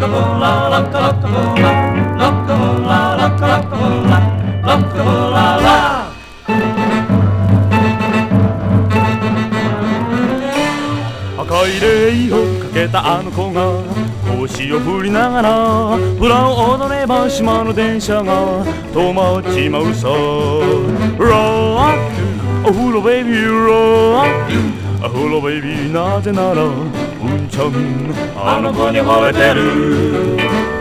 赤いレイをかけたあの子が腰を振りながらブラを踊れば島の電車が止まっちまうさ。ロックお風呂ベイビーロックお風呂ベイビーなぜならうんちゃんあの子に惚れてる。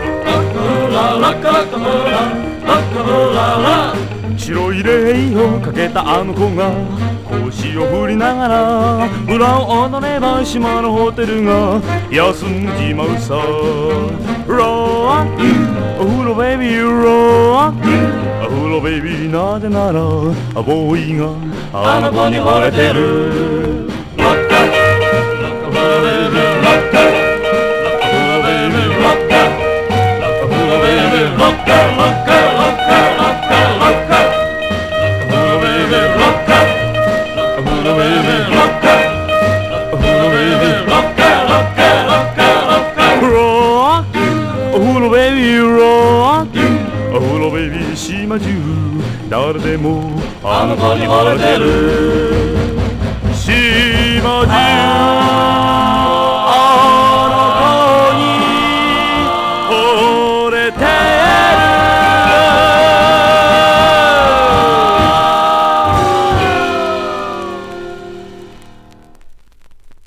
白いレイをかけたあの子が腰を振りながらブラを踊れば島のホテルが休んじまうさ。ロックお風呂ベイビーロックお風呂ベイビーなぜならボーイがあの子に惚れてる。ロッカお風呂ベイビーロッカお風呂ベイビーロッカお風呂ベイビーロッカロッカロッカロッカロッカお風呂ベイビーロッカお風呂ベイビーロッカお風呂ベイビーロッカロッカロッカロッカロックお風呂ベイビーロックお風呂ベイビー島中誰でもあの子に惚れてる。